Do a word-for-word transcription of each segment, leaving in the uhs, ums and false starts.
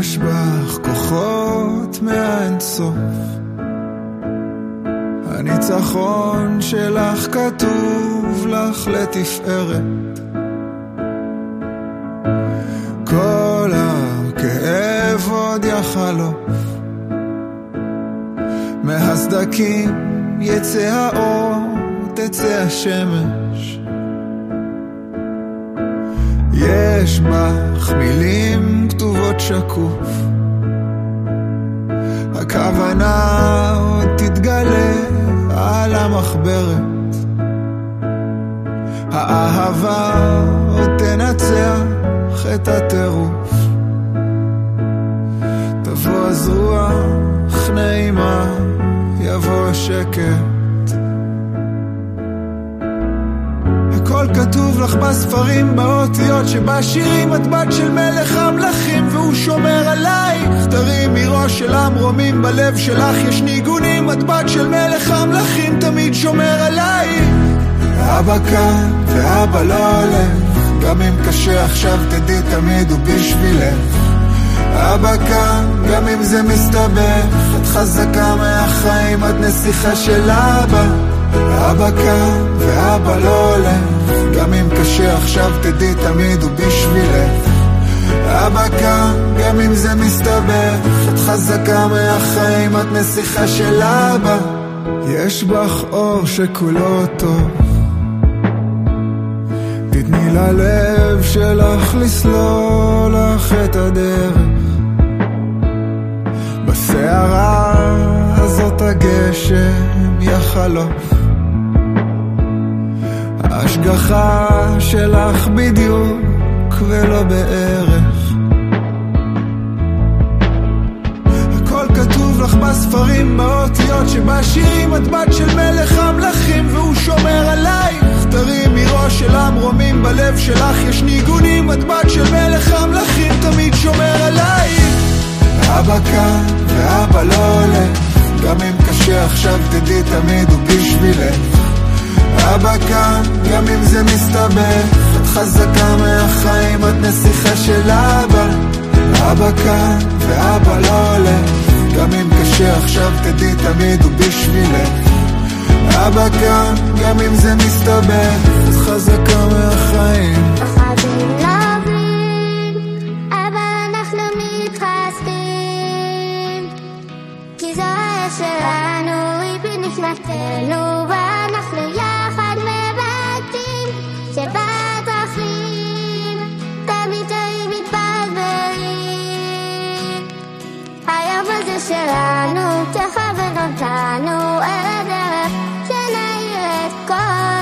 יש בך כוחות מהאינסוף, הניצחון שלך כתוב לך לתפארת. כל הכאב עוד יחלוף, מהסדקים יצא האור, תצא השמש. יש בך מילים כתובות שקוף, הכוונה עוד תתגלה על המחברת. האהבה עוד תנצח את הטירוף, תבוא אז רוח נעימה, יבוא השקט. הכל כתוב לך בספרים, באותיות שבשירים. את בת של מלך המלכים והוא שומר עלייך. תרימי ראש של המרומים, בלב שלך יש ניגונים. את בת של מלך המלכים, תמיד שומר עלייך. אבא כאן ואבא לא הולך, גם אם קשה עכשיו תדעי תמיד הוא בשבילך. אבא כאן גם אם זה מסתבך, את חזקה מהחיים, את נסיכה של אבא. אבא כאן ואבא לא הולך, גם אם קשה עכשיו תדעי תמיד הוא בשבילך. אבא כאן גם אם זה מסתבך, את חזקה מהחיים, את נסיכה של אבא. יש בך אור שכולו טוב, תתני ללב שלך לסלול לך את הדרך. בסערה הזאת הגשם יחלוף, ההשגחה שלך בדיוק ולא בערך. הכל כתוב לך בספרים, באותיות שבשירים. את בת של מלך המלכים והוא שומר עלייך. תרימי ראש של המרומים, בלב שלך יש ניגונים. את בת של מלך המלכים, תמיד שומר עלייך. אבא כאן ואבא לא הולך, גם אם קשה עכשיו תדעי תמיד הוא בשבילך. אבא כאן גם אם זה מסתבך, את חזקה מהחיים, את נסיכה של אבא. אבא כאן ואבא לא הולך, גם אם קשה עכשיו תדעי תמיד הוא בשבילך. אבא כאן גם אם זה מסתבך, את חזקה מהחיים. שלנו היא בנפלתנו, ואנחנו יחד מבטאים שבדרכים תמיד תמיד מתבלבלים. היום הזה שלנו תכוון אותנו אל הדרך שנאיר את כל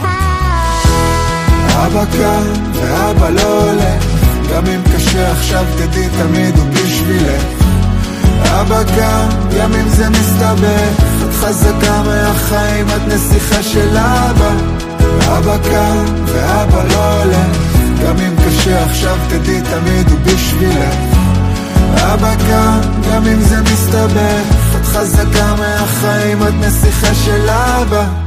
העם. אבא כאן ואבא לא הולך, גם אם קשה עכשיו תדעי תמיד הוא בשבילך. אבא כאן גם אם זה מסתבך, את חזקה מהחיים, את נסיכה של אבא. אבא כאן ואבא לא הולך, גם אם קשה עכשיו תדעי תמיד הוא בשבילך. אבא כאן גם אם זה מסתבך, את חזקה מהחיים, את נסיכה של אבא.